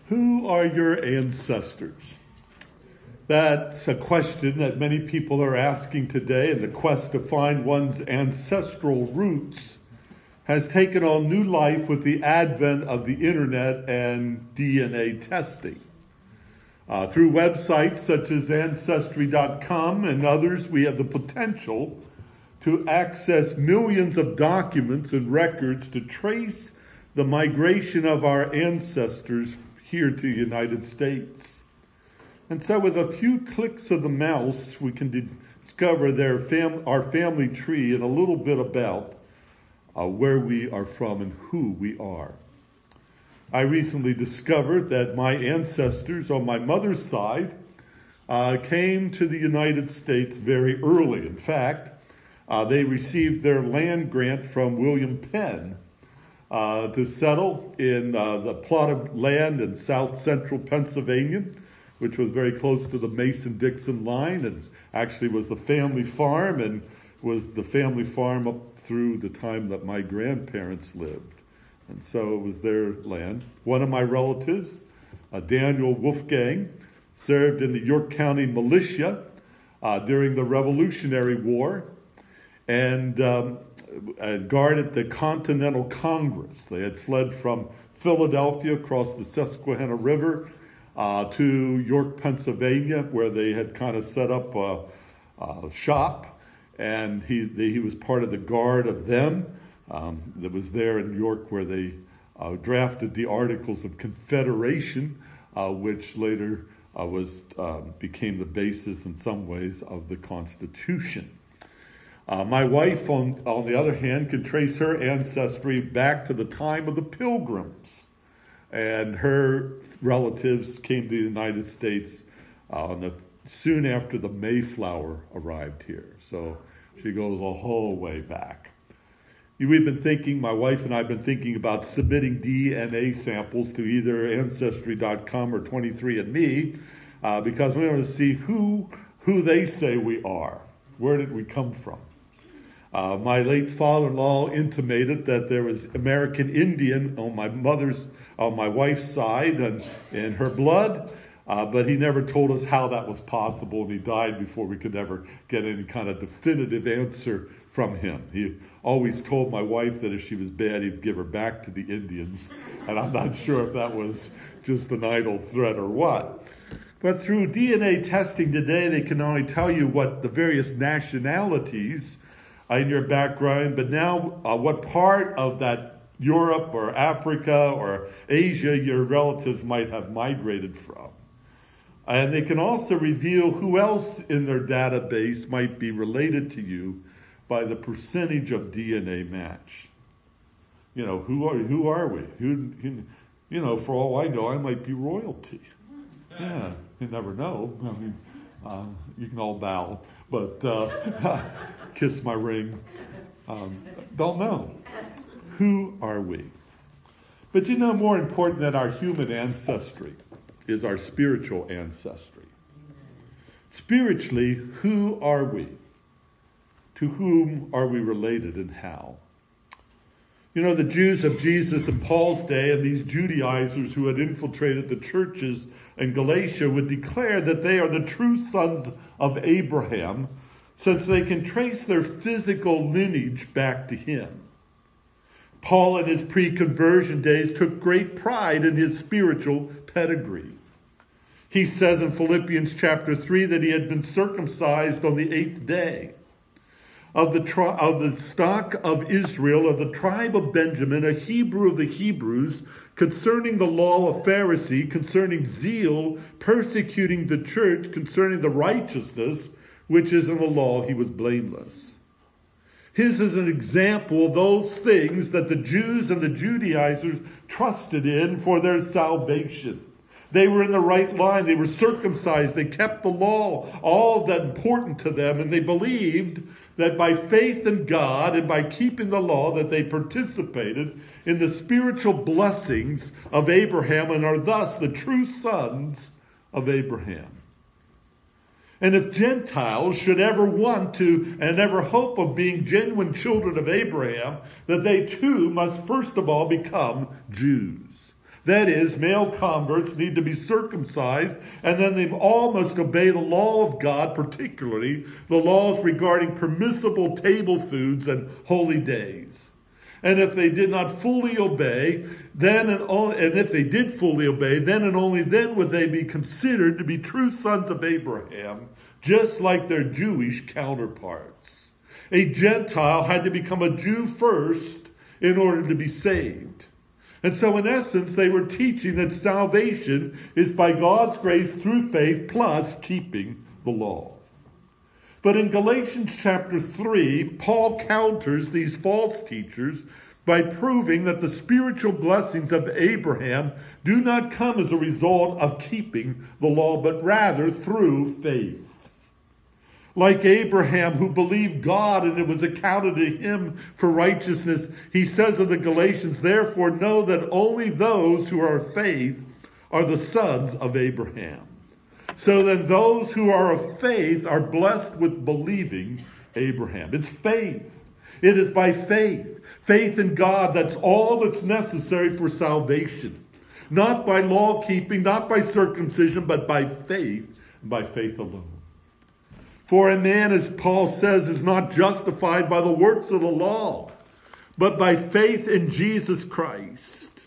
Who are your ancestors? That's a question that many people are asking today, and the quest to find one's ancestral roots has taken on new life with the advent of the internet and DNA testing. Through websites such as Ancestry.com and others, we have the potential to access millions of documents and records to trace the migration of our ancestors here to the United States. And so with a few clicks of the mouse, we can discover our family tree and a little bit about where we are from and who we are. I recently discovered that my ancestors on my mother's side came to the United States very early. In fact, they received their land grant from William Penn to settle in the plot of land in south central Pennsylvania, which was very close to the Mason-Dixon line, and actually was the family farm, and was the family farm up through the time that my grandparents lived. And so it was their land. One of my relatives, Daniel Wolfgang, served in the York County militia during the Revolutionary War and guarded the Continental Congress. They had fled from Philadelphia across the Susquehanna River to York, Pennsylvania, where they had kind of set up a shop, and he was part of the guard of them that was there in York, where they drafted the Articles of Confederation, which later became the basis in some ways of the Constitution. My wife, on the other hand, can trace her ancestry back to the time of the Pilgrims. And her relatives came to the United States soon after the Mayflower arrived here. So she goes a whole way back. My wife and I have been thinking about submitting DNA samples to either Ancestry.com or 23andMe because we want to see who they say we are. Where did we come from? My late father-in-law intimated that there was American Indian on my wife's side and in her blood, but he never told us how that was possible, and he died before we could ever get any kind of definitive answer from him. He always told my wife that if she was bad, he'd give her back to the Indians, and I'm not sure if that was just an idle threat or what. But through DNA testing today, they can not only tell you what the various nationalities in your background, but now what part of that Europe or Africa or Asia your relatives might have migrated from. And they can also reveal who else in their database might be related to you by the percentage of DNA match. Who are we? For all I know, I might be royalty. Yeah, you never know. I mean, you can all bow, but kiss my ring. Don't know. Who are we? But more important than our human ancestry is our spiritual ancestry. Spiritually, who are we? To whom are we related and how? The Jews of Jesus and Paul's day and these Judaizers who had infiltrated the churches in Galatia would declare that they are the true sons of Abraham, since they can trace their physical lineage back to him. Paul in his pre-conversion days took great pride in his spiritual pedigree. He says in Philippians chapter 3 that he had been circumcised on the 8th day. Of the stock of Israel, of the tribe of Benjamin, a Hebrew of the Hebrews, concerning the law of Pharisee, concerning zeal, persecuting the church, concerning the righteousness, which is in the law, he was blameless. His is an example of those things that the Jews and the Judaizers trusted in for their salvation. They were in the right line. They were circumcised. They kept the law, all that important to them. And they believed that by faith in God and by keeping the law that they participated in the spiritual blessings of Abraham and are thus the true sons of Abraham. And if Gentiles should ever want to and ever hope of being genuine children of Abraham, that they too must first of all become Jews. That is, male converts need to be circumcised, and then they all must obey the law of God, particularly the laws regarding permissible table foods and holy days. And if they did not fully obey, then and if they did fully obey, then and only then would they be considered to be true sons of Abraham, just like their Jewish counterparts. A Gentile had to become a Jew first in order to be saved. And so in essence, they were teaching that salvation is by God's grace through faith plus keeping the law. But in Galatians chapter 3, Paul counters these false teachers by proving that the spiritual blessings of Abraham do not come as a result of keeping the law, but rather through faith. Like Abraham, who believed God and it was accounted to him for righteousness, he says of the Galatians, therefore know that only those who are of faith are the sons of Abraham. So then those who are of faith are blessed with believing Abraham. It's faith. It is by faith. Faith in God, that's all that's necessary for salvation. Not by law keeping, not by circumcision, but by faith, and by faith alone. For a man, as Paul says, is not justified by the works of the law, but by faith in Jesus Christ.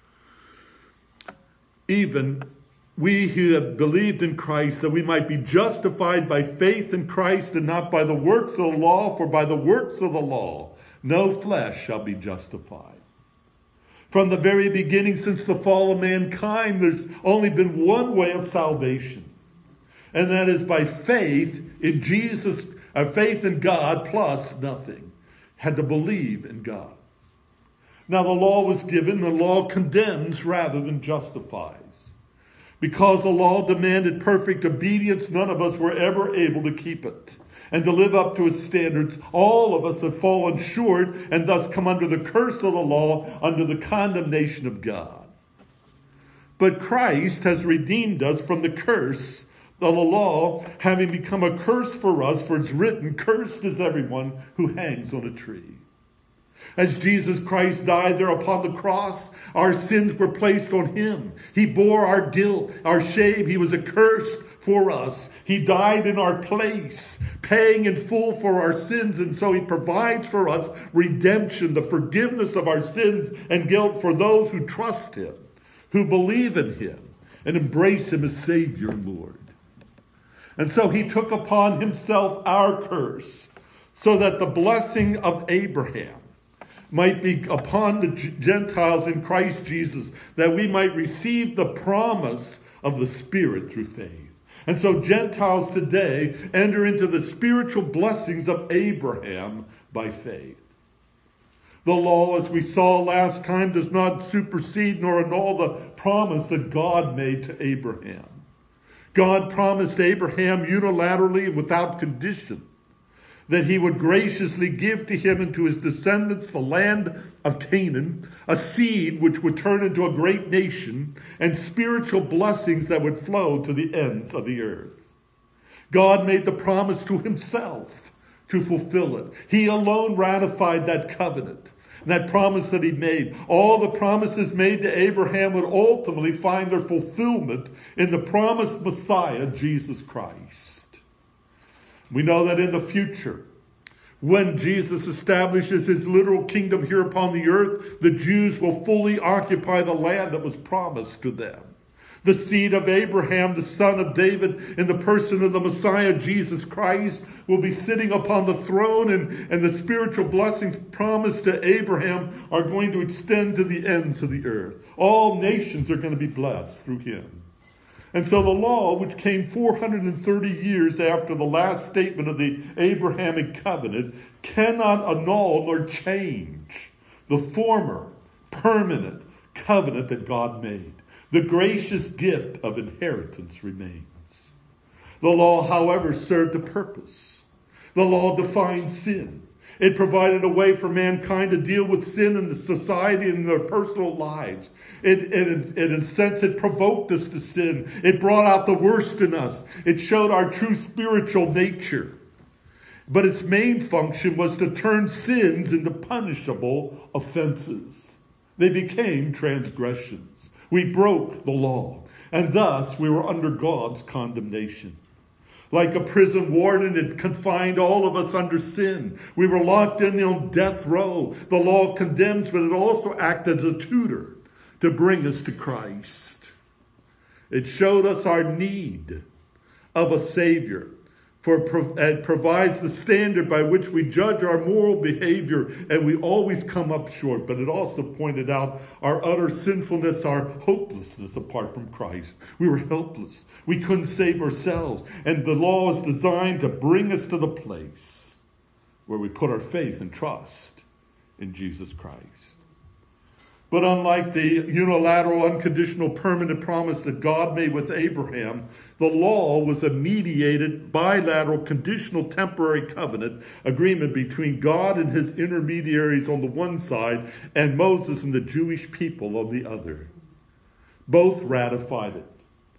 Even we who have believed in Christ, that we might be justified by faith in Christ and not by the works of the law, for by the works of the law, no flesh shall be justified. From the very beginning, since the fall of mankind, there's only been one way of salvation. And that is by faith in Jesus, faith in God plus nothing. Had to believe in God. Now the law was given, the law condemns rather than justifies. Because the law demanded perfect obedience, none of us were ever able to keep it. And to live up to its standards, all of us have fallen short and thus come under the curse of the law, under the condemnation of God. But Christ has redeemed us from the curse of the law, having become a curse for us, for it's written, cursed is everyone who hangs on a tree. As Jesus Christ died there upon the cross, our sins were placed on him. He bore our guilt, our shame. He was accursed for us. He died in our place, paying in full for our sins. And so he provides for us redemption, the forgiveness of our sins and guilt for those who trust him, who believe in him, and embrace him as Savior and Lord. And so he took upon himself our curse, so that the blessing of Abraham might be upon the Gentiles in Christ Jesus, that we might receive the promise of the Spirit through faith. And so Gentiles today enter into the spiritual blessings of Abraham by faith. The law, as we saw last time, does not supersede nor annul the promise that God made to Abraham. God promised Abraham unilaterally and without condition that he would graciously give to him and to his descendants the land of Canaan, a seed which would turn into a great nation, and spiritual blessings that would flow to the ends of the earth. God made the promise to himself to fulfill it. He alone ratified that covenant, that promise that he made. All the promises made to Abraham would ultimately find their fulfillment in the promised Messiah, Jesus Christ. We know that in the future, when Jesus establishes his literal kingdom here upon the earth, the Jews will fully occupy the land that was promised to them. The seed of Abraham, the son of David, in the person of the Messiah, Jesus Christ, will be sitting upon the throne, and the spiritual blessings promised to Abraham are going to extend to the ends of the earth. All nations are going to be blessed through him. And so the law, which came 430 years after the last statement of the Abrahamic covenant, cannot annul nor change the former permanent covenant that God made. The gracious gift of inheritance remains. The law, however, served a purpose. The law defined sin. It provided a way for mankind to deal with sin in the society and in their personal lives. In a sense, it provoked us to sin. It brought out the worst in us. It showed our true spiritual nature. But its main function was to turn sins into punishable offenses. They became transgressions. We broke the law, and thus we were under God's condemnation. Like a prison warden, it confined all of us under sin. We were locked in on death row. The law condemns, but it also acted as a tutor to bring us to Christ. It showed us our need of a Savior, and provides the standard by which we judge our moral behavior, and we always come up short. But it also pointed out our utter sinfulness, our hopelessness apart from Christ. We were helpless. We couldn't save ourselves. And the law is designed to bring us to the place where we put our faith and trust in Jesus Christ. But unlike the unilateral, unconditional, permanent promise that God made with Abraham, the law was a mediated, bilateral, conditional, temporary covenant agreement between God and his intermediaries on the one side and Moses and the Jewish people on the other. Both ratified it.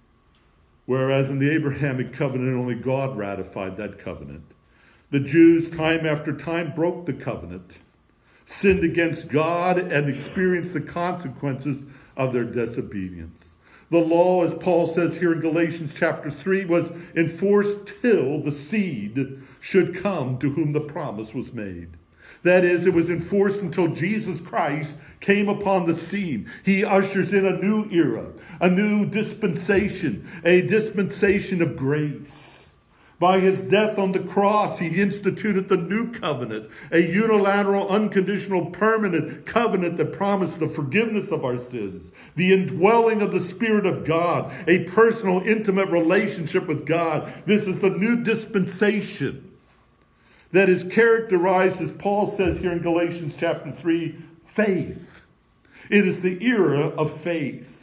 Whereas in the Abrahamic covenant, only God ratified that covenant. The Jews, time after time, broke the covenant, sinned against God, and experienced the consequences of their disobedience. The law, as Paul says here in Galatians chapter 3, was enforced till the seed should come to whom the promise was made. That is, it was enforced until Jesus Christ came upon the scene. He ushers in a new era, a new dispensation, a dispensation of grace. By his death on the cross, he instituted the new covenant, a unilateral, unconditional, permanent covenant that promised the forgiveness of our sins, the indwelling of the Spirit of God, a personal, intimate relationship with God. This is the new dispensation that is characterized, as Paul says here in Galatians chapter 3, faith. It is the era of faith.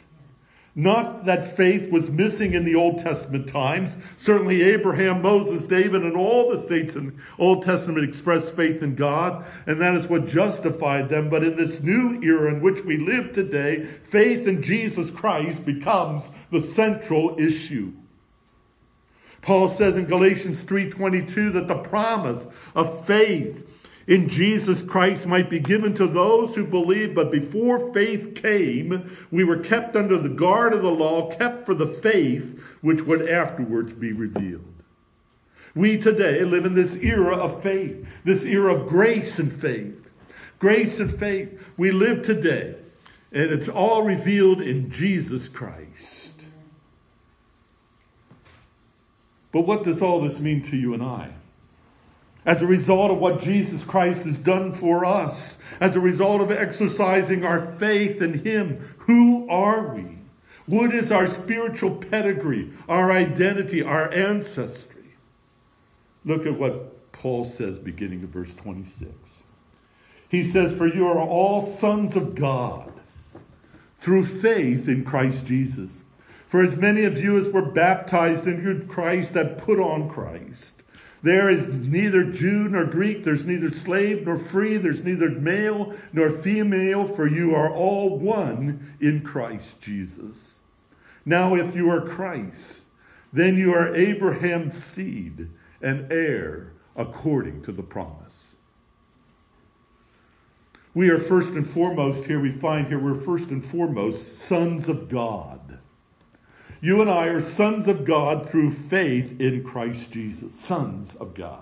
Not that faith was missing in the Old Testament times. Certainly Abraham, Moses, David, and all the saints in the Old Testament expressed faith in God, and that is what justified them. But in this new era in which we live today, faith in Jesus Christ becomes the central issue. Paul says in Galatians 3:22 that the promise of faith in Jesus Christ might be given to those who believe, but before faith came, we were kept under the guard of the law, kept for the faith which would afterwards be revealed. We today live in this era of faith, this era of grace and faith. Grace and faith. We live today, and it's all revealed in Jesus Christ. But what does all this mean to you and I? As a result of what Jesus Christ has done for us, as a result of exercising our faith in him, who are we? What is our spiritual pedigree, our identity, our ancestry? Look at what Paul says beginning of verse 26. He says, "For you are all sons of God through faith in Christ Jesus. For as many of you as were baptized into Christ have put on Christ. There is neither Jew nor Greek, there's neither slave nor free, there's neither male nor female, for you are all one in Christ Jesus. Now if you are Christ, then you are Abraham's seed and heir according to the promise." We are first and foremost here, we're first and foremost sons of God. You and I are sons of God through faith in Christ Jesus. Sons of God.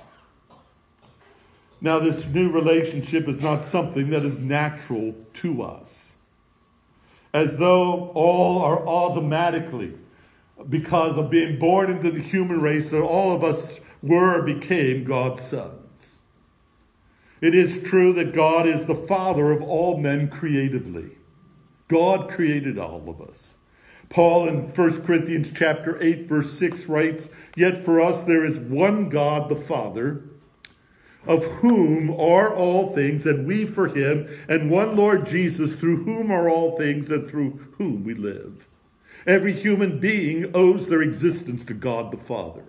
Now, this new relationship is not something that is natural to us. As though all are automatically, because of being born into the human race, that all of us were or became God's sons. It is true that God is the Father of all men creatively. God created all of us. Paul in 1 Corinthians chapter 8, verse 6 writes, "Yet for us there is one God, the Father, of whom are all things, and we for him, and one Lord Jesus, through whom are all things, and through whom we live." Every human being owes their existence to God the Father,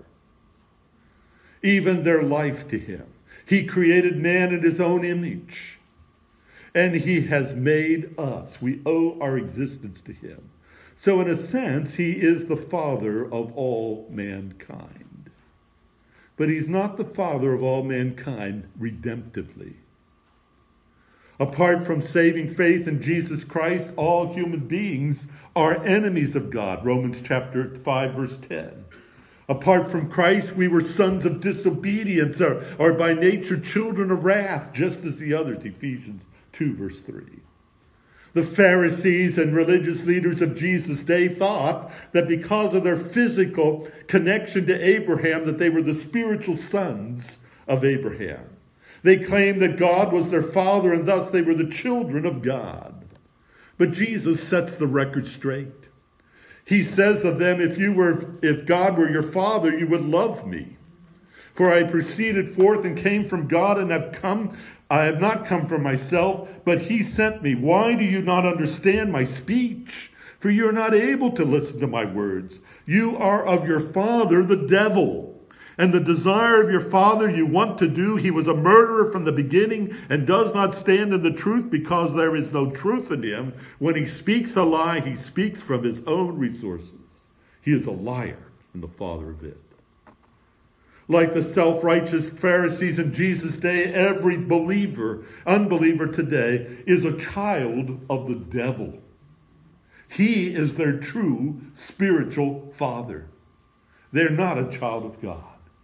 even their life to him. He created man in his own image, and he has made us. We owe our existence to him. So in a sense, he is the father of all mankind. But he's not the father of all mankind redemptively. Apart from saving faith in Jesus Christ, all human beings are enemies of God. Romans chapter 5, verse 10. Apart from Christ, we were sons of disobedience, or by nature children of wrath, just as the others. Ephesians 2, verse 3. The Pharisees and religious leaders of Jesus' day thought that because of their physical connection to Abraham, that they were the spiritual sons of Abraham. They claimed that God was their father, and thus they were the children of God. But Jesus sets the record straight. He says of them, if God were your father, you would love me. For I proceeded forth and came from God, and I have not come from myself, but he sent me. Why do you not understand my speech? For you are not able to listen to my words. You are of your father, the devil. And the desire of your father you want to do. He was a murderer from the beginning and does not stand in the truth because there is no truth in him. When he speaks a lie, he speaks from his own resources. He is a liar and the father of it. Like the self-righteous Pharisees in Jesus' day, every unbeliever today is a child of the devil. He is their true spiritual father. They're not a child of God.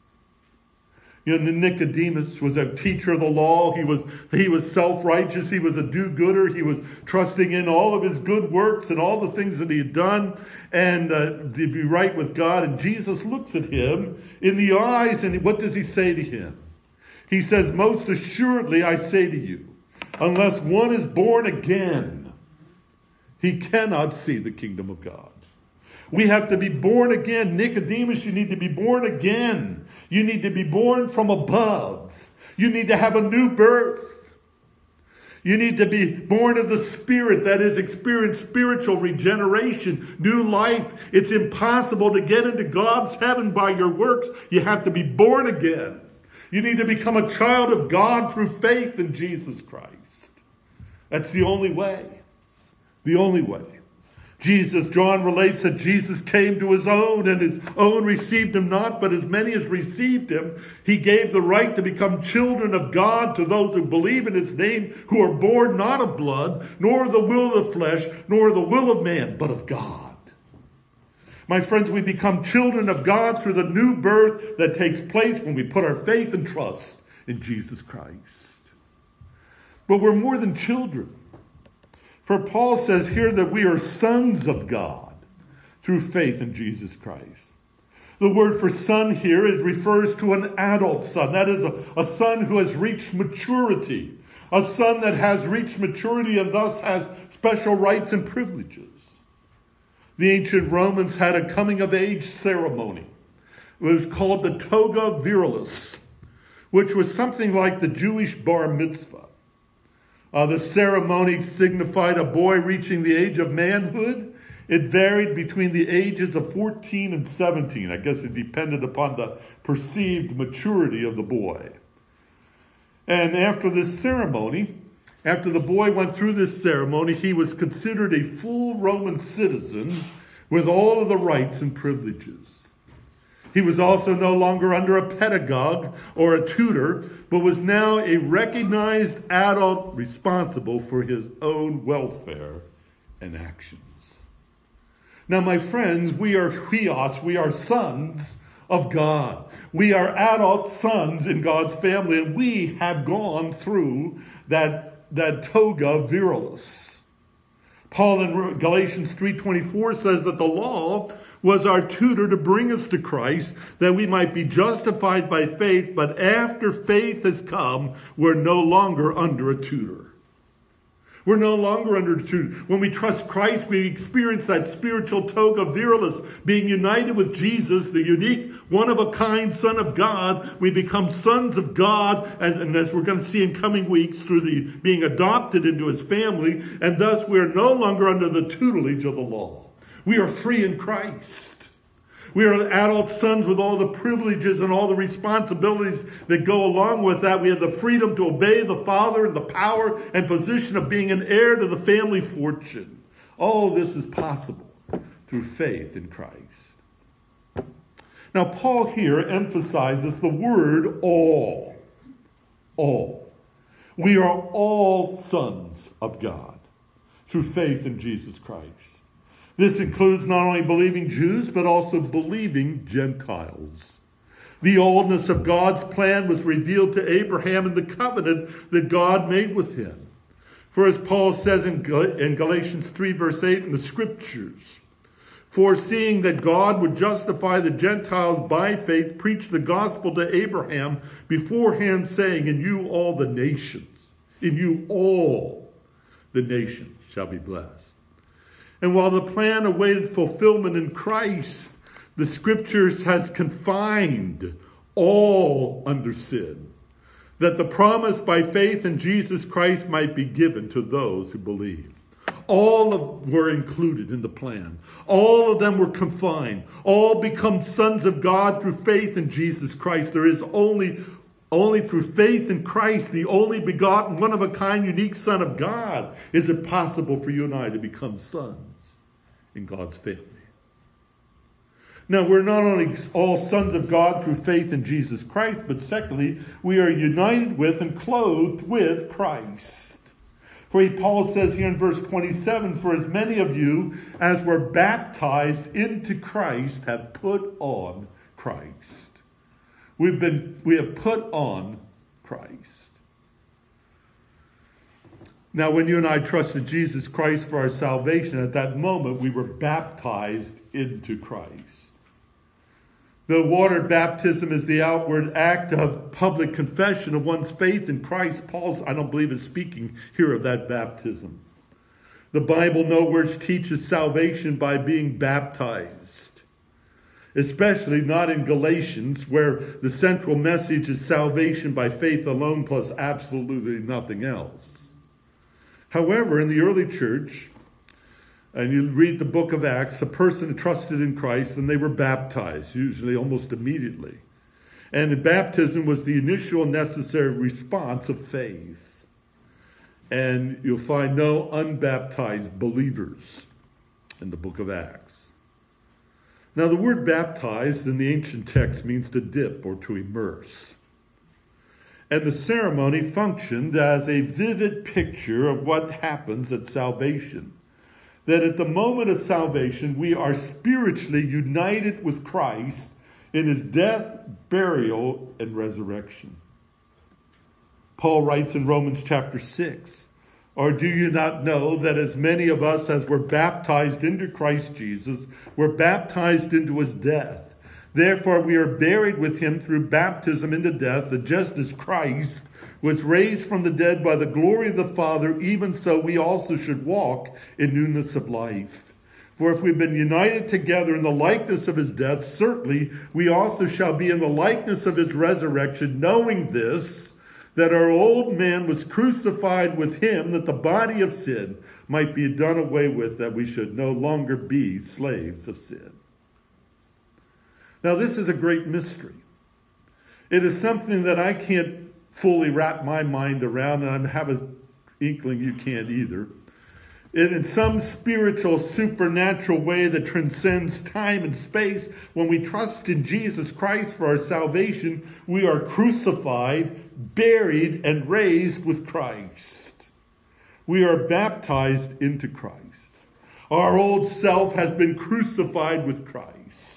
You know, Nicodemus was a teacher of the law. He was self-righteous. He was a do-gooder. He was trusting in all of his good works and all the things that he had done and to be right with God. And Jesus looks at him in the eyes, and what does he say to him? He says, most assuredly I say to you, unless one is born again, he cannot see the kingdom of God. We have to be born again. Nicodemus, you need to be born again. You need to be born from above. You need to have a new birth. You need to be born of the Spirit, that is, experience spiritual regeneration, new life. It's impossible to get into God's heaven by your works. You have to be born again. You need to become a child of God through faith in Jesus Christ. That's the only way. The only way. John relates that Jesus came to his own, and his own received him not, but as many as received him, he gave the right to become children of God to those who believe in his name, who are born not of blood, nor of the will of the flesh, nor of the will of man, but of God. My friends, we become children of God through the new birth that takes place when we put our faith and trust in Jesus Christ. But we're more than children. For Paul says here that we are sons of God through faith in Jesus Christ. The word for son here refers to an adult son. That is a son who has reached maturity. A son that has reached maturity and thus has special rights and privileges. The ancient Romans had a coming of age ceremony. It was called the toga virilis, which was something like the Jewish bar mitzvah. The ceremony signified a boy reaching the age of manhood. It varied between the ages of 14 and 17. I guess it depended upon the perceived maturity of the boy. And after this ceremony, after the boy went through this ceremony, he was considered a full Roman citizen with all of the rights and privileges. He was also no longer under a pedagogue or a tutor, but was now a recognized adult responsible for his own welfare and actions. Now, my friends, we are huios, we are sons of God. We are adult sons in God's family, and we have gone through that toga virilis. Paul in Galatians 3:24 says that the law was our tutor to bring us to Christ, that we might be justified by faith, but after faith has come, we're no longer under a tutor. We're no longer under a tutor. When we trust Christ, we experience that spiritual toga virilis, being united with Jesus, the unique, one-of-a-kind Son of God. We become sons of God, and as we're going to see in coming weeks, through the being adopted into his family, and thus we are no longer under the tutelage of the law. We are free in Christ. We are adult sons with all the privileges and all the responsibilities that go along with that. We have the freedom to obey the Father and the power and position of being an heir to the family fortune. All this is possible through faith in Christ. Now, Paul here emphasizes the word all. All. We are all sons of God through faith in Jesus Christ. This includes not only believing Jews, but also believing Gentiles. The oldness of God's plan was revealed to Abraham in the covenant that God made with him. For as Paul says in Galatians 3 verse 8 in the scriptures, foreseeing that God would justify the Gentiles by faith, preached the gospel to Abraham beforehand, saying, in you all the nations shall be blessed. And while the plan awaited fulfillment in Christ, the scriptures has confined all under sin, that the promise by faith in Jesus Christ might be given to those who believe. Were included in the plan. All of them were confined. All become sons of God through faith in Jesus Christ. There is only through faith in Christ, the only begotten, one-of-a-kind, unique Son of God, is it possible for you and I to become sons in God's family. Now, we're not only all sons of God through faith in Jesus Christ, but secondly, we are united with and clothed with Christ. For Paul says here in verse 27, for as many of you as were baptized into Christ have put on Christ. We have put on Christ. Now, when you and I trusted Jesus Christ for our salvation, at that moment we were baptized into Christ. The water baptism is the outward act of public confession of one's faith in Christ. I don't believe, is speaking here of that baptism. The Bible nowhere teaches salvation by being baptized, especially not in Galatians, where the central message is salvation by faith alone plus absolutely nothing else. However, in the early church, and you read the book of Acts, a person trusted in Christ and they were baptized, usually almost immediately. And the baptism was the initial necessary response of faith. And you'll find no unbaptized believers in the book of Acts. Now, the word baptized in the ancient text means to dip or to immerse. And the ceremony functioned as a vivid picture of what happens at salvation. That at the moment of salvation, we are spiritually united with Christ in his death, burial, and resurrection. Paul writes in Romans chapter 6, or do you not know that as many of us as were baptized into Christ Jesus were baptized into his death? Therefore we are buried with him through baptism into death, that just as Christ was raised from the dead by the glory of the Father, even so we also should walk in newness of life. For if we've been united together in the likeness of his death, certainly we also shall be in the likeness of his resurrection, knowing this, that our old man was crucified with him, that the body of sin might be done away with, that we should no longer be slaves of sin. Now, this is a great mystery. It is something that I can't fully wrap my mind around, and I have an inkling you can't either. In some spiritual, supernatural way that transcends time and space, when we trust in Jesus Christ for our salvation, we are crucified, buried, and raised with Christ. We are baptized into Christ. Our old self has been crucified with Christ.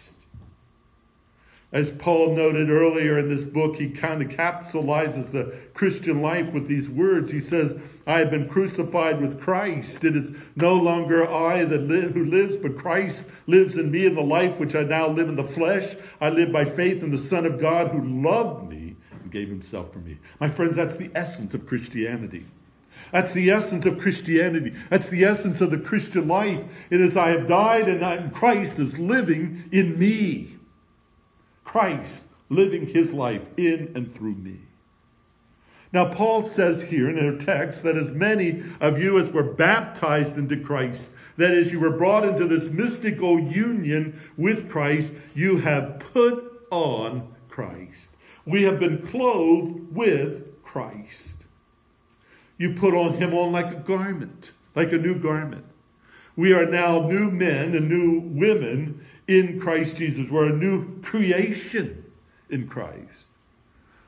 As Paul noted earlier in this book, he kind of capsulizes the Christian life with these words. He says, I have been crucified with Christ. It is no longer I who lives, but Christ lives in me. In the life which I now live in the flesh, I live by faith in the Son of God who loved me and gave himself for me. My friends, that's the essence of Christianity. That's the essence of Christianity. That's the essence of the Christian life. It is I have died and Christ is living in me. Christ living his life in and through me. Now, Paul says here in our text that as many of you as were baptized into Christ, that is, you were brought into this mystical union with Christ, you have put on Christ. We have been clothed with Christ. You put him on like a garment, like a new garment. We are now new men and new women in Christ Jesus. We're a new creation in Christ.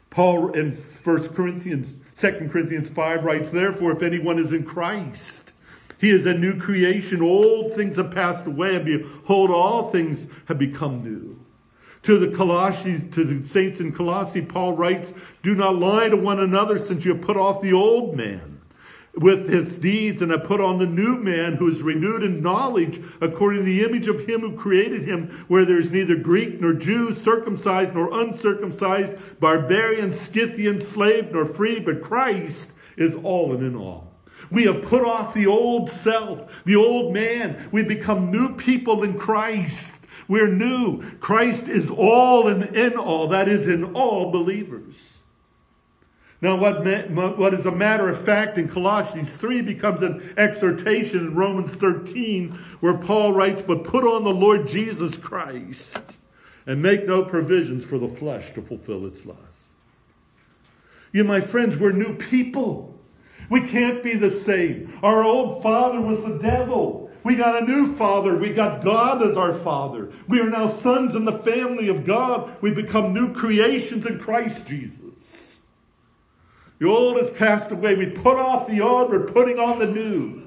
Paul in 2 Corinthians 5 writes, therefore, if anyone is in Christ, he is a new creation. Old things have passed away, and behold, all things have become new. To the saints in Colossae, Paul writes, do not lie to one another, since you have put off the old man with his deeds, and have put on the new man, who is renewed in knowledge according to the image of him who created him, where there is neither Greek nor Jew, circumcised nor uncircumcised, barbarian, Scythian, slave nor free, but Christ is all and in all. We have put off the old self, the old man. We become new people in Christ. We're new. Christ is all and in all. That is, in all believers. Now, what is a matter of fact in Colossians 3 becomes an exhortation in Romans 13, where Paul writes, but put on the Lord Jesus Christ and make no provisions for the flesh to fulfill its lusts. You, my friends, we're new people. We can't be the same. Our old father was the devil. We got a new father. We got God as our father. We are now sons in the family of God. We become new creations in Christ Jesus. The old has passed away. We put off the old. We're putting on the new.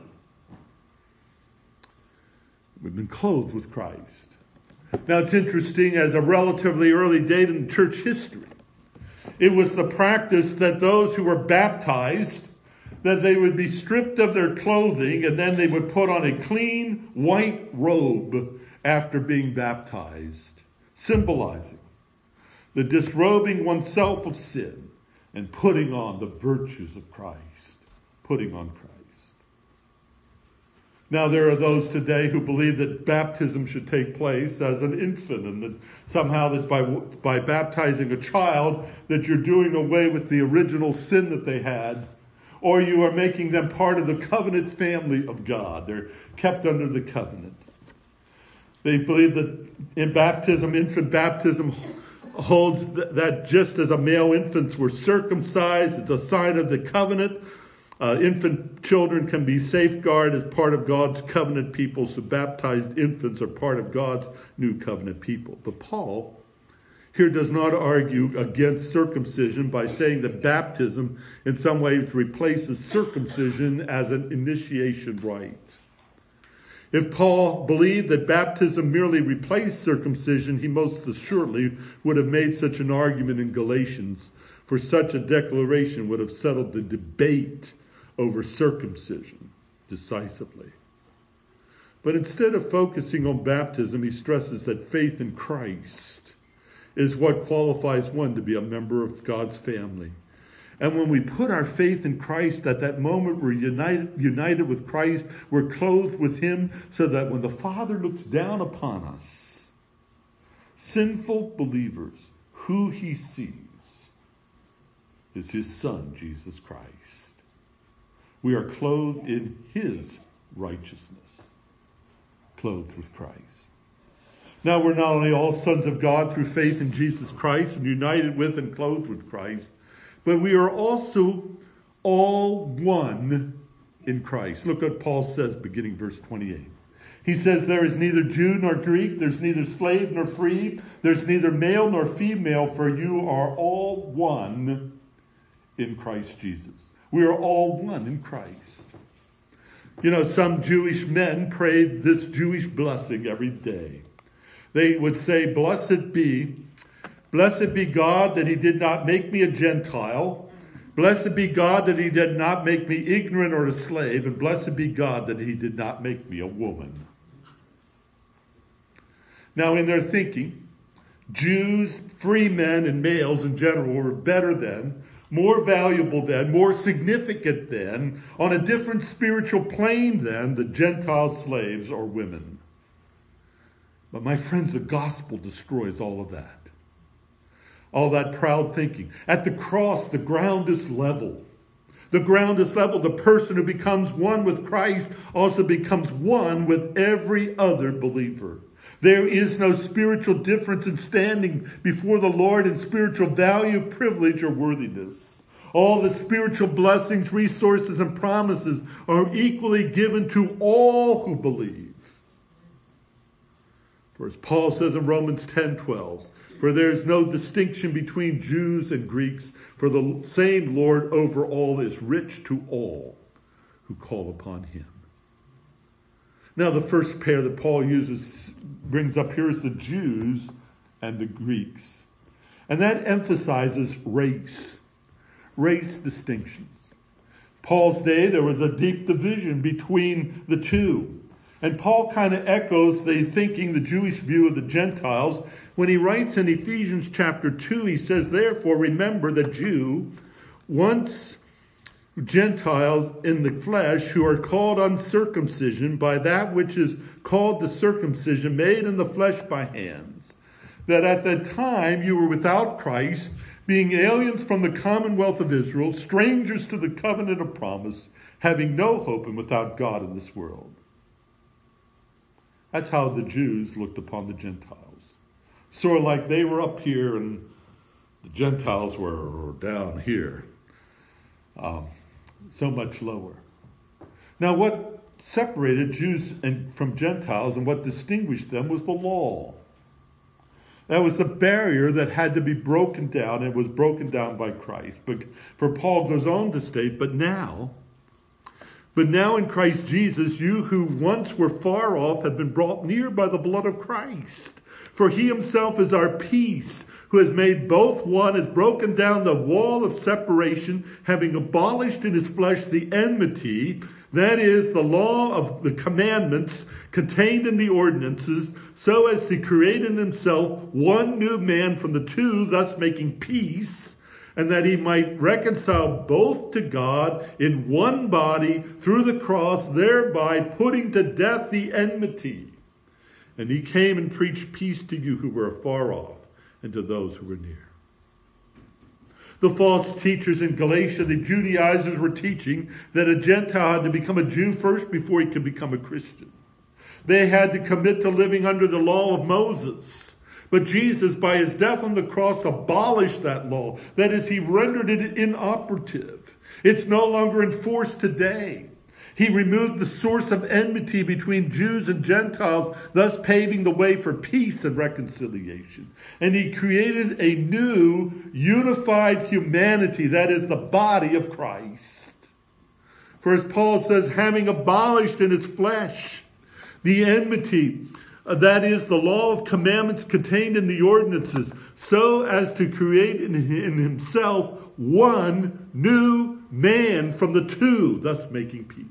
We've been clothed with Christ. Now it's interesting, as a relatively early date in church history, it was the practice that those who were baptized, that they would be stripped of their clothing, and then they would put on a clean white robe after being baptized, symbolizing the disrobing oneself of sin and putting on the virtues of Christ, putting on Christ. Now there are those today who believe that baptism should take place as an infant, and that somehow that by baptizing a child that you're doing away with the original sin that they had, or you are making them part of the covenant family of God. They're kept under the covenant. They believe that in baptism, infant baptism holds that just as a male infants were circumcised, it's a sign of the covenant. Infant children can be safeguarded as part of God's covenant people, so baptized infants are part of God's new covenant people. But Paul here does not argue against circumcision by saying that baptism in some ways replaces circumcision as an initiation rite. If Paul believed that baptism merely replaced circumcision, he most assuredly would have made such an argument in Galatians, for such a declaration would have settled the debate over circumcision decisively. But instead of focusing on baptism, he stresses that faith in Christ is what qualifies one to be a member of God's family. And when we put our faith in Christ, at that moment we're united with Christ, we're clothed with him, so that when the Father looks down upon us, sinful believers, who he sees is his Son, Jesus Christ. We are clothed in his righteousness, clothed with Christ. Now we're not only all sons of God through faith in Jesus Christ and united with and clothed with Christ, but we are also all one in Christ. Look what Paul says beginning verse 28. He says, there is neither Jew nor Greek, there's neither slave nor free, there's neither male nor female, for you are all one in Christ Jesus. We are all one in Christ. You know, some Jewish men prayed this Jewish blessing every day. They would say, Blessed be God that he did not make me a Gentile. Blessed be God that he did not make me ignorant or a slave. And blessed be God that he did not make me a woman. Now in their thinking, Jews, free men, and males in general were better than, more valuable than, more significant than, on a different spiritual plane than the Gentile slaves or women. But my friends, the gospel destroys all of that. All that proud thinking. At the cross, the ground is level. The ground is level. The person who becomes one with Christ also becomes one with every other believer. There is no spiritual difference in standing before the Lord in spiritual value, privilege, or worthiness. All the spiritual blessings, resources, and promises are equally given to all who believe. For as Paul says in Romans 10:12, For there is no distinction between Jews and Greeks, for the same Lord over all is rich to all who call upon him. Now the first pair that Paul brings up here is the Jews and the Greeks. And that emphasizes race distinctions. Paul's day, there was a deep division between the two. And Paul kind of echoes the Jewish view of the Gentiles. When he writes in Ephesians chapter 2, he says, therefore, remember the Jew, once Gentiles in the flesh, who are called uncircumcision by that which is called the circumcision made in the flesh by hands, that at that time you were without Christ, being aliens from the commonwealth of Israel, strangers to the covenant of promise, having no hope and without God in this world. That's how the Jews looked upon the Gentiles. Sort of like they were up here and the Gentiles were down here. So much lower. Now what separated Jews from Gentiles and what distinguished them was the law. That was the barrier that had to be broken down. It was broken down by Christ. But for Paul goes on to state, but now in Christ Jesus, you who once were far off have been brought near by the blood of Christ. For he himself is our peace, who has made both one, has broken down the wall of separation, having abolished in his flesh the enmity, that is, the law of the commandments contained in the ordinances, so as to create in himself one new man from the two, thus making peace, and that he might reconcile both to God in one body through the cross, thereby putting to death the enmity. And he came and preached peace to you who were afar off, and to those who were near. The false teachers in Galatia, the Judaizers, were teaching that a Gentile had to become a Jew first before he could become a Christian. They had to commit to living under the law of Moses. But Jesus, by his death on the cross, abolished that law. That is, he rendered it inoperative. It's no longer in force today. He removed the source of enmity between Jews and Gentiles, thus paving the way for peace and reconciliation. And he created a new, unified humanity, that is the body of Christ. For as Paul says, having abolished in his flesh the enmity, that is the law of commandments contained in the ordinances, so as to create in himself one new man from the two, thus making peace.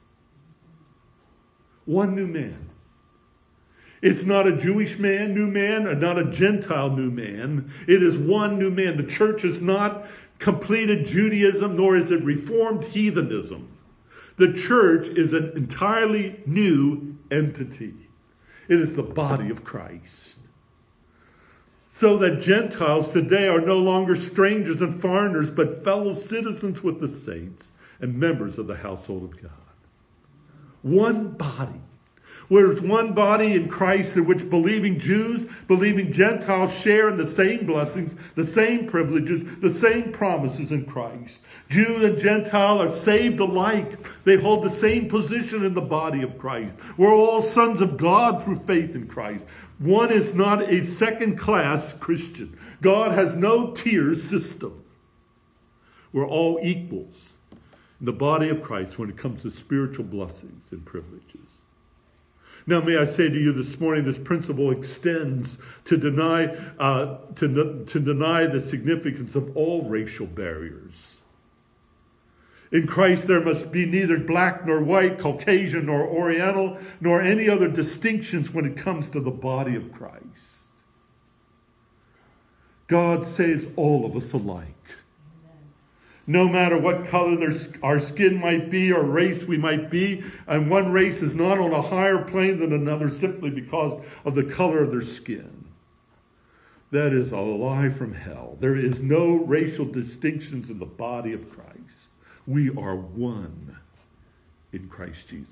One new man. It's not a Jewish man, new man, or not a Gentile new man. It is one new man. The church is not completed Judaism, nor is it reformed heathenism. The church is an entirely new entity. It is the body of Christ. So that Gentiles today are no longer strangers and foreigners, but fellow citizens with the saints and members of the household of God. One body. There's one body in Christ in which believing Jews, believing Gentiles share in the same blessings, the same privileges, the same promises in Christ. Jew and Gentile are saved alike. They hold the same position in the body of Christ. We're all sons of God through faith in Christ. One is not a second-class Christian. God has no tier system. We're all equals in the body of Christ when it comes to spiritual blessings and privileges. Now, may I say to you this morning, this principle extends to deny the significance of all racial barriers. In Christ, there must be neither black nor white, Caucasian nor Oriental, nor any other distinctions when it comes to the body of Christ. God saves all of us alike. No matter what color our skin might be or race we might be, and one race is not on a higher plane than another simply because of the color of their skin. That is a lie from hell. There is no racial distinctions in the body of Christ. We are one in Christ Jesus.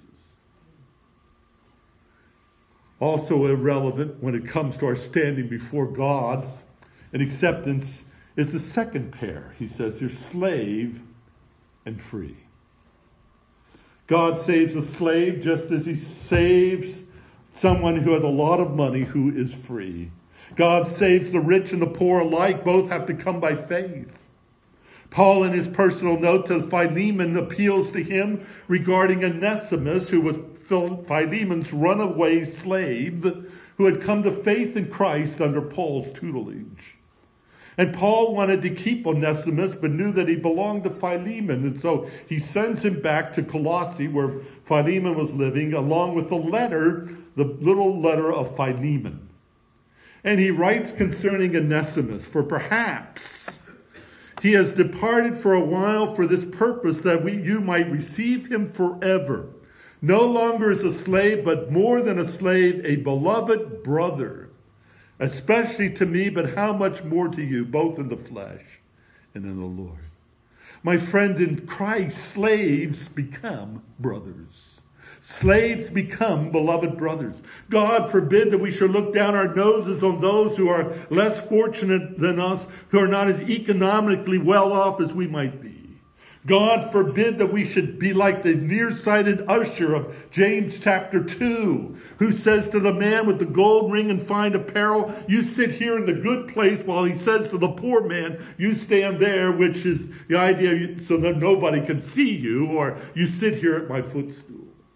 Also irrelevant when it comes to our standing before God and acceptance is the second pair. He says you're slave and free. God saves a slave just as he saves someone who has a lot of money who is free. God saves the rich and the poor alike. Both have to come by faith. Paul, in his personal note to Philemon, appeals to him regarding Onesimus, who was Philemon's runaway slave, who had come to faith in Christ under Paul's tutelage. And Paul wanted to keep Onesimus, but knew that he belonged to Philemon. And so he sends him back to Colossae, where Philemon was living, along with the little letter of Philemon. And he writes concerning Onesimus, for perhaps he has departed for a while for this purpose, that you might receive him forever. No longer as a slave, but more than a slave, a beloved brother, especially to me, but how much more to you, both in the flesh and in the Lord. My friends, in Christ, slaves become brothers. Slaves become beloved brothers. God forbid that we should look down our noses on those who are less fortunate than us, who are not as economically well off as we might be. God forbid that we should be like the nearsighted usher of James chapter 2, who says to the man with the gold ring and fine apparel, you sit here in the good place, while he says to the poor man, you stand there, which is the idea so that nobody can see you, or you sit here at my footstool.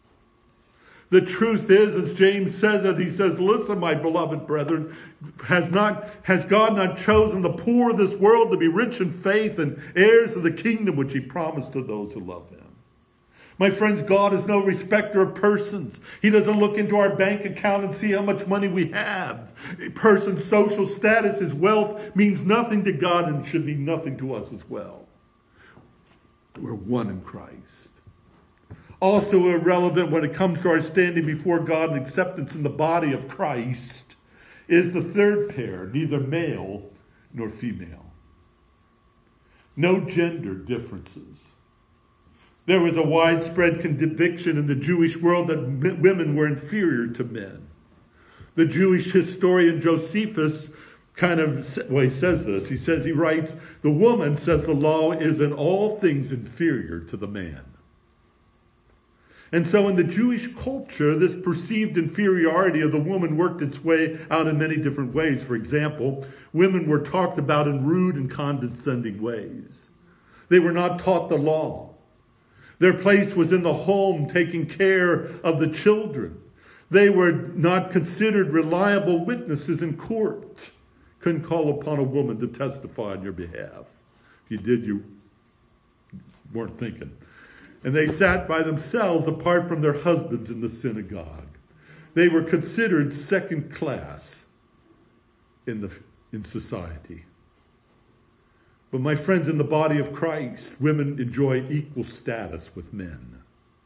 The truth is, as James says it, he says, listen, my beloved brethren, has God not chosen the poor of this world to be rich in faith and heirs of the kingdom which he promised to those who love him? My friends, God is no respecter of persons. He doesn't look into our bank account and see how much money we have. A person's social status, his wealth, means nothing to God and should mean nothing to us as well. We're one in Christ. Also irrelevant when it comes to our standing before God and acceptance in the body of Christ is the third pair, neither male nor female. No gender differences. There was a widespread conviction in the Jewish world that women were inferior to men. The Jewish historian Josephus he says this. He writes, the woman, says the law, is in all things inferior to the man. And so in the Jewish culture, this perceived inferiority of the woman worked its way out in many different ways. For example, women were talked about in rude and condescending ways. They were not taught the law. Their place was in the home, taking care of the children. They were not considered reliable witnesses in court. Couldn't call upon a woman to testify on your behalf. If you did, you weren't thinking. And they sat by themselves apart from their husbands in the synagogue. They were considered second class in society. But my friends, in the body of Christ, women enjoy equal status with men.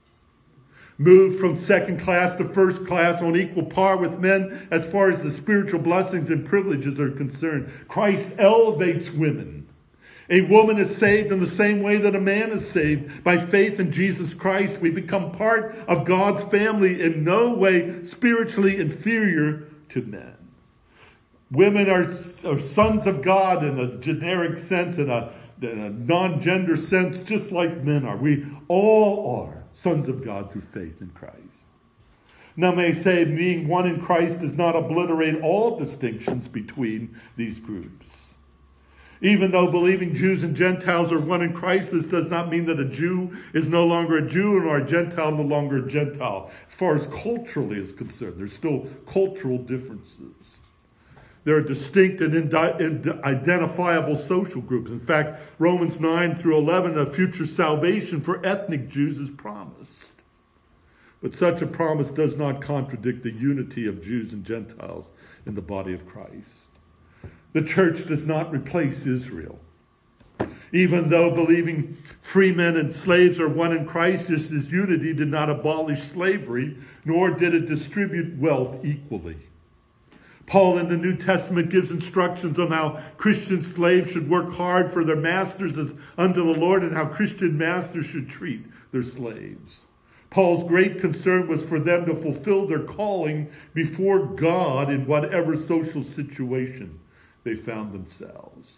Moved from second class to first class on equal par with men as far as the spiritual blessings and privileges are concerned. Christ elevates women. A woman is saved in the same way that a man is saved. By faith in Jesus Christ, we become part of God's family, in no way spiritually inferior to men. Women are sons of God in a generic sense, in a non-gender sense, just like men are. We all are sons of God through faith in Christ. Now, may I say, being one in Christ does not obliterate all distinctions between these groups. Even though believing Jews and Gentiles are one in Christ, this does not mean that a Jew is no longer a Jew or a Gentile no longer a Gentile. As far as culturally is concerned, there's still cultural differences. There are distinct and identifiable social groups. In fact, Romans 9 through 11, a future salvation for ethnic Jews is promised. But such a promise does not contradict the unity of Jews and Gentiles in the body of Christ. The church does not replace Israel. Even though believing free men and slaves are one in Christ, this unity did not abolish slavery, nor did it distribute wealth equally. Paul in the New Testament gives instructions on how Christian slaves should work hard for their masters as unto the Lord, and how Christian masters should treat their slaves. Paul's great concern was for them to fulfill their calling before God in whatever social situation they found themselves.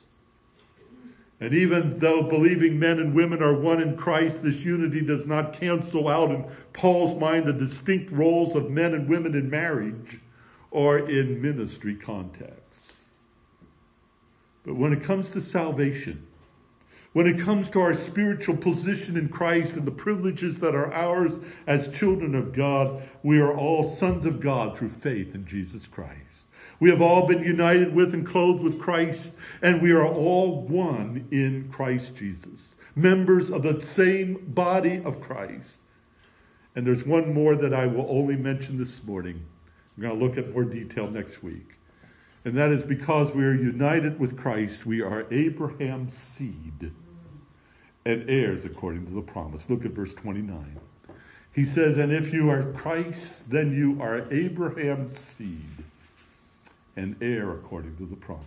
And even though believing men and women are one in Christ, this unity does not cancel out in Paul's mind the distinct roles of men and women in marriage, or in ministry contexts. But when it comes to salvation, when it comes to our spiritual position in Christ and the privileges that are ours as children of God, we are all sons of God through faith in Jesus Christ. We have all been united with and clothed with Christ, and we are all one in Christ Jesus, members of the same body of Christ. And there's one more that I will only mention this morning. We're going to look at more detail next week. And that is because we are united with Christ, we are Abraham's seed and heirs according to the promise. Look at verse 29. He says, and if you are Christ, then you are Abraham's seed and heir according to the promise.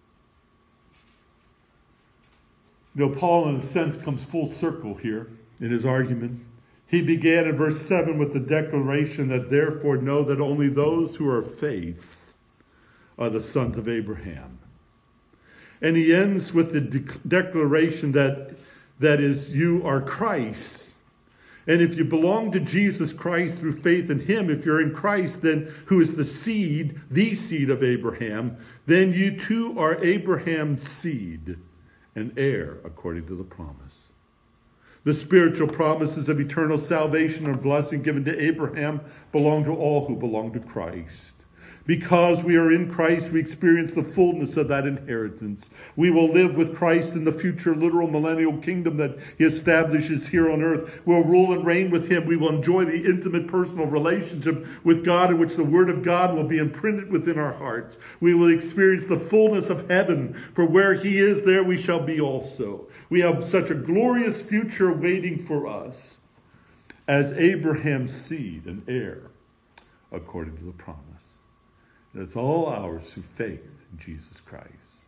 You know, Paul, in a sense, comes full circle here in his argument. He began in verse 7 with the declaration that therefore know that only those who are of faith are the sons of Abraham. And he ends with the declaration that is, you are Christ. And if you belong to Jesus Christ through faith in him, if you're in Christ, then who is the seed of Abraham, then you too are Abraham's seed and heir according to the promise. The spiritual promises of eternal salvation or blessing given to Abraham belong to all who belong to Christ. Because we are in Christ, we experience the fullness of that inheritance. We will live with Christ in the future literal millennial kingdom that he establishes here on earth. We'll rule and reign with him. We will enjoy the intimate personal relationship with God in which the word of God will be imprinted within our hearts. We will experience the fullness of heaven, for where he is, there we shall be also. We have such a glorious future waiting for us as Abraham's seed and heir according to the promise. And it's all ours through faith in Jesus Christ.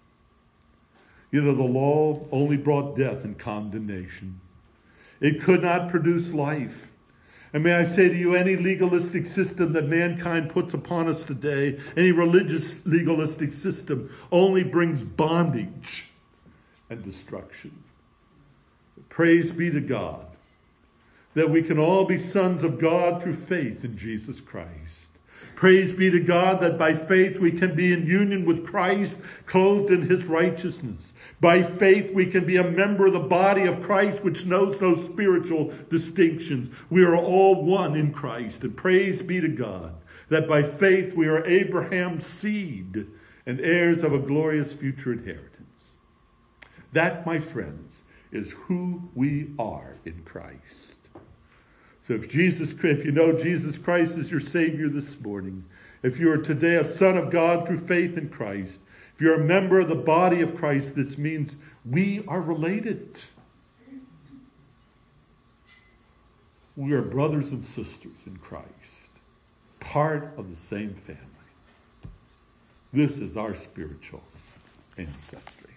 You know, the law only brought death and condemnation. It could not produce life. And may I say to you, any legalistic system that mankind puts upon us today, any religious legalistic system, only brings bondage and destruction. Praise be to God that we can all be sons of God through faith in Jesus Christ. Praise be to God that by faith we can be in union with Christ, clothed in his righteousness. By faith we can be a member of the body of Christ, which knows no spiritual distinctions. We are all one in Christ. And praise be to God that by faith we are Abraham's seed and heirs of a glorious future inheritance. That, my friends, is who we are in Christ. So if you know Jesus Christ is your Savior this morning, if you are today a son of God through faith in Christ, if you're a member of the body of Christ, this means we are related. We are brothers and sisters in Christ, part of the same family. This is our spiritual ancestry.